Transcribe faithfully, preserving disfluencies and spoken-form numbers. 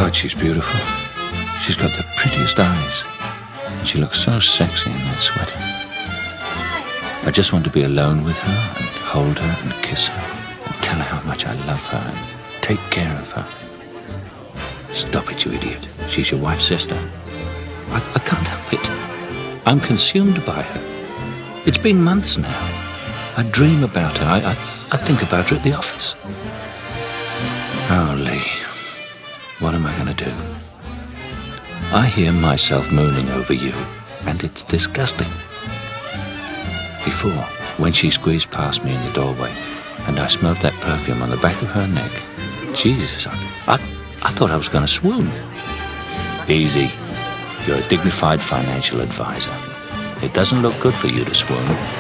God, she's beautiful. She's got the prettiest eyes. And she looks so sexy in that sweater. I just want to be alone with her and hold her and kiss her and tell her how much I love her and take care of her. Stop it, you idiot. She's your wife's sister. I, I can't help it. I'm consumed by her. It's been months now. I dream about her. I, I, I think about her at the office. Oh, Lee, what am I going to do? I hear myself mooning over you, and it's disgusting. Before, when she squeezed past me in the doorway, and I smelled that perfume on the back of her neck, Jesus, I, I, I thought I was going to swoon. Easy. You're a dignified financial advisor. It doesn't look good for you to swoon.